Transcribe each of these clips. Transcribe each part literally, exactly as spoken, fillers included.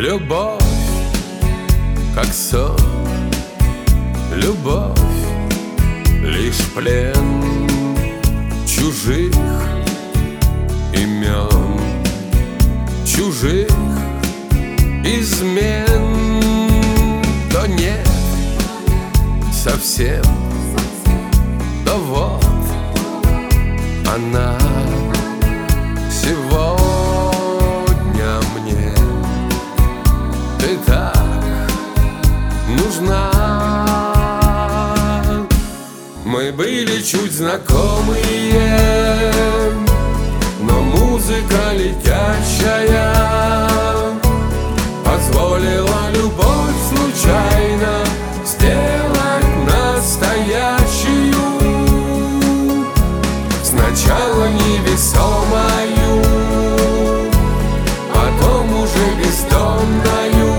Любовь, как сон, любовь, лишь плен чужих имен, чужих измен. То нет совсем, то вот она сегодня мне. Ты так нужна. Мы были чуть знакомые, но музыка летящая позволила любовь случайно сделать настоящую. Сначала невесомую, потом уже бездонную.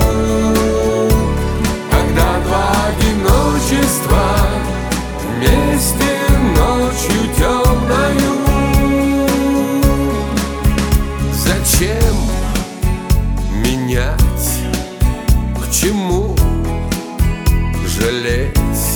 Когда два одиночества вместе ночью темною. Зачем менять? К чему жалеть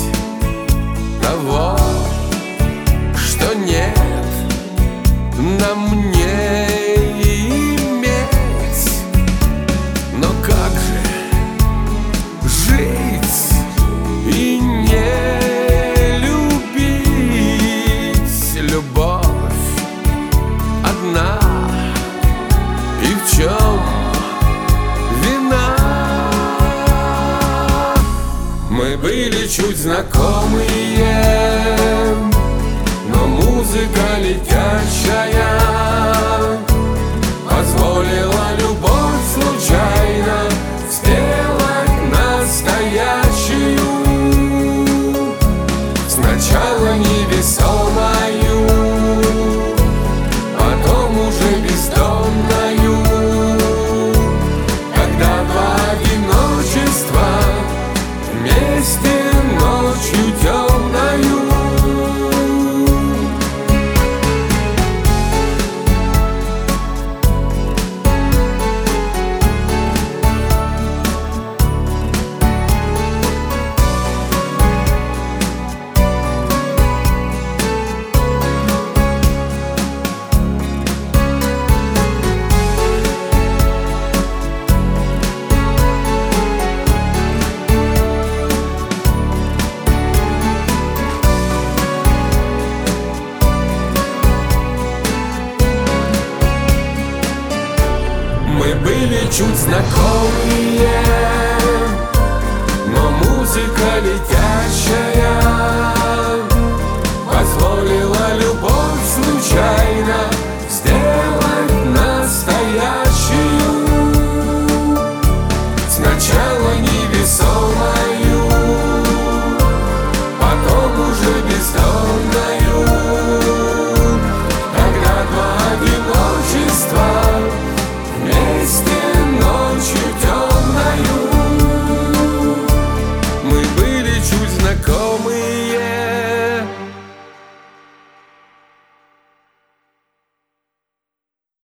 того, что нет на мне иметь? Но как же жить и не любить? Любовь одна, и в чем вина? Мы были чуть знакомые, но музыка летящая позволила любовь случайно сделать настоящую. Сначала невесомую, потом уже бездонную. Когда два одиночества вместе ночью темною. Мы были чуть знакомые, но музыка летящая